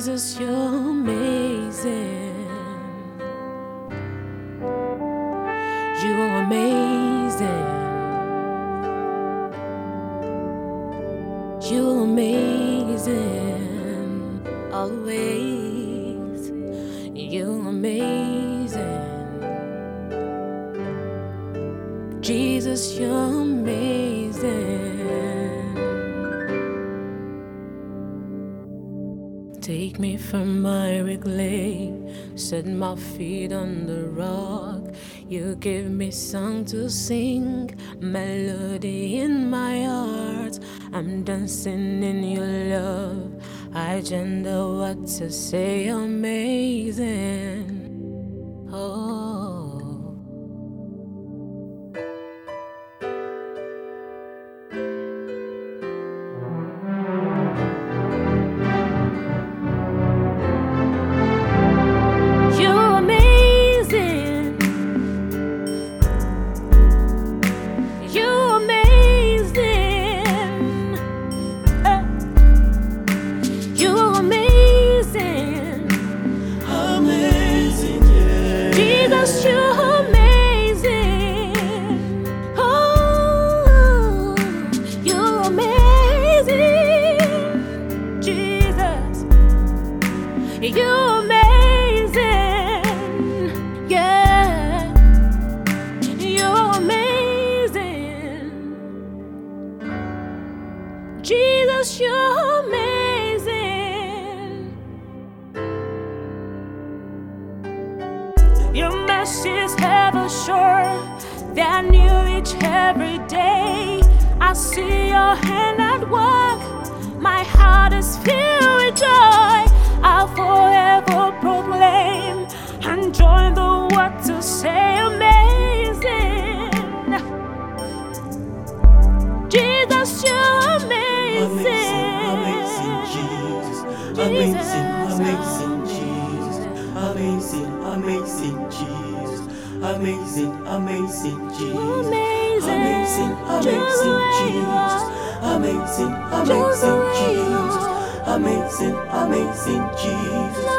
Jesus, you're amazing. You're amazing. You're amazing. Always. You're amazing. Jesus, you're amazing. Take me from my clay, set my feet on the rock. You give me song to sing, melody in my heart. I'm dancing in your love. I don't know what to say. Amazing. Oh. You're amazing. You're amazing. You're amazing. Amazing, yeah. Jesus, you're amazing. Oh, you're amazing. Jesus, you're amazing. Yeah, you're amazing. Jesus, you're amazing. Your mercy's ever sure, they're new each every day. I see your hand at work, my heart is filled with joy. I'll forever proclaim and join the word to say amazing. Jesus, you're amazing. Amazing, Jesus. Amazing, amazing, Jesus. Amazing, amazing, Jesus. Amazing, amazing, Jesus. Amazing, amazing, Jesus. Amazing, amazing, Jesus. Amazing, amazing, Jesus.